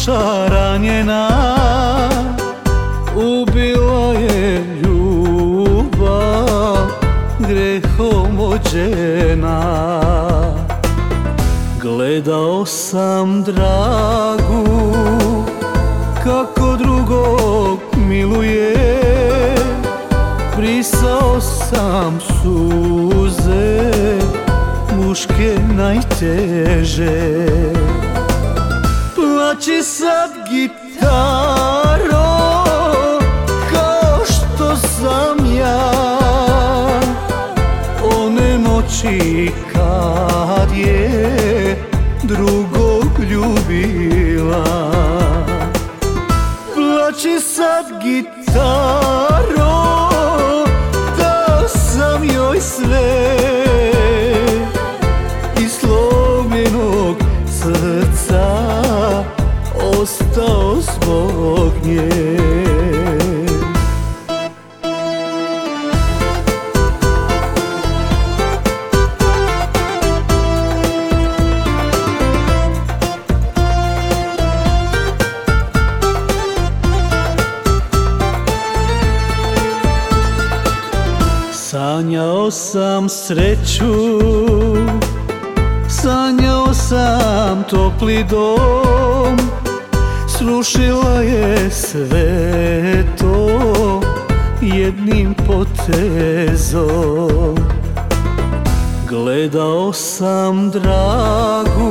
duša ranjena, ubila je ljubav grehom ođena. Gledao sam dragu kako drugog miluje, brisao sam suze muške najteže. Plači sad gitaro kao što sam ja one noći kad je drugog ljubila. Plači sad gitaro da sam joj sve iz slomljenog srca ostao zbog nje. Sanjao sam sreću, sanjao sam topli dom, srušila je sve to jednim potezom. Gledao sam dragu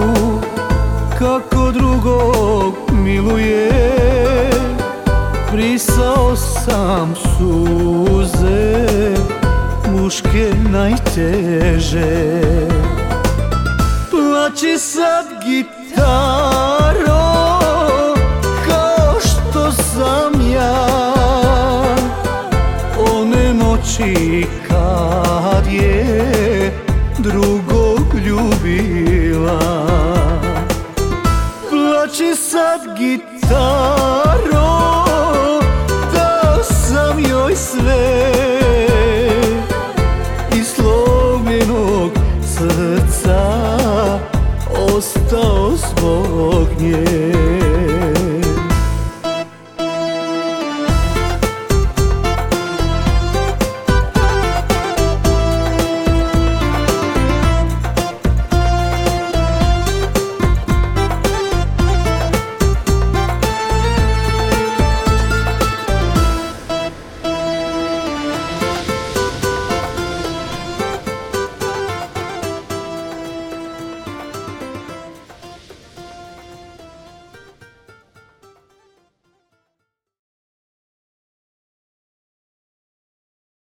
kako drugog miluje, brisao sam suze muške najteže. Plači sad gitaro kao što sam ja one noći kad je drugog ljubila. Plači sad gitaro da sam joj sve iz slomljenog srca ostao zbog nje.